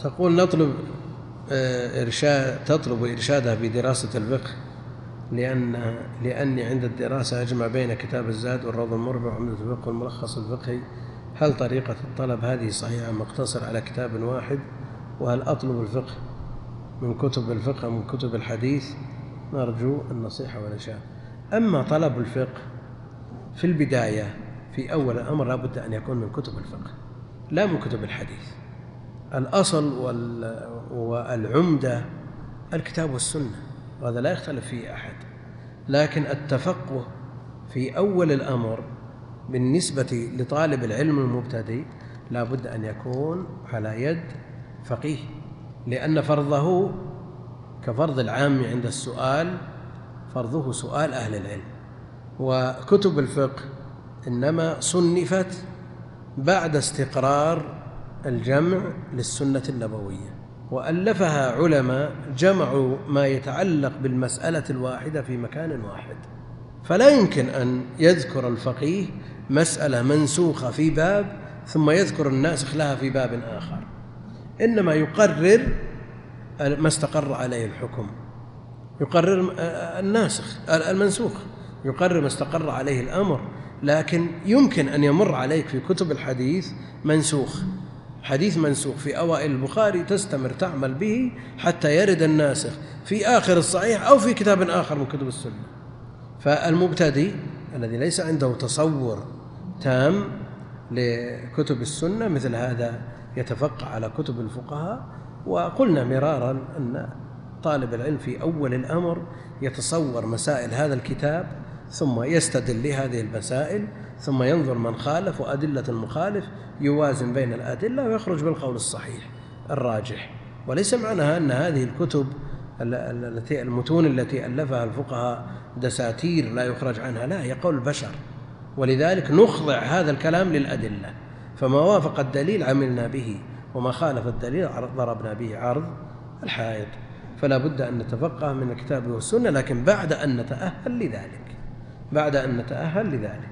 تقول تطلب إرشادها في دراسة الفقه لأني عند الدراسة أجمع بين كتاب الزاد والروض المربع وعمدة الفقه والملخص الفقهي. هل طريقة الطلب هذه صحيحة مقتصر على كتاب واحد؟ وهل أطلب الفقه من كتب الفقه من كتب الحديث؟ نرجو النصيحة والإرشاد. أما طلب الفقه في البداية في أول الأمر لا بد أن يكون من كتب الفقه لا من كتب الحديث. الأصل والعمدة الكتاب والسنة، وهذا لا يختلف فيه أحد. لكن التفقه في أول الأمر بالنسبة لطالب العلم المبتدئ لا بد أن يكون على يد فقيه، لأن فرضه كفرض العام عند السؤال، فرضه سؤال أهل العلم. وكتب الفقه إنما صنفت بعد استقرار الجمع للسنة النبوية، وألفها علماء جمعوا ما يتعلق بالمسألة الواحدة في مكان واحد. فلا يمكن أن يذكر الفقيه مسألة منسوخة في باب ثم يذكر الناسخ لها في باب آخر، إنما يقرر ما استقر عليه الحكم، يقرر الناسخ المنسوخ، يقرر ما استقر عليه الأمر. لكن يمكن أن يمر عليك في كتب الحديث منسوخ، حديث منسوخ في أوائل البخاري تستمر تعمل به حتى يرد الناسخ في آخر الصحيح أو في كتاب آخر من كتب السنة. فالمبتدئ الذي ليس عنده تصور تام لكتب السنة مثل هذا يتفقه على كتب الفقهاء. وقلنا مرارا أن طالب العلم في أول الأمر يتصور مسائل هذا الكتاب ثم يستدل لهذه المسائل، ثم ينظر من خالف وأدلة المخالف، يوازن بين الأدلة ويخرج بالقول الصحيح الراجح. وليس معناها أن هذه الكتب المتون التي ألفها الفقهاء دساتير لا يخرج عنها، لا، هي قول البشر. ولذلك نخضع هذا الكلام للأدلة، فما وافق الدليل عملنا به وما خالف الدليل ضربنا به عرض الحائط. فلا بد أن نتفقه من الكتاب والسنة، لكن بعد أن نتأهل لذلك.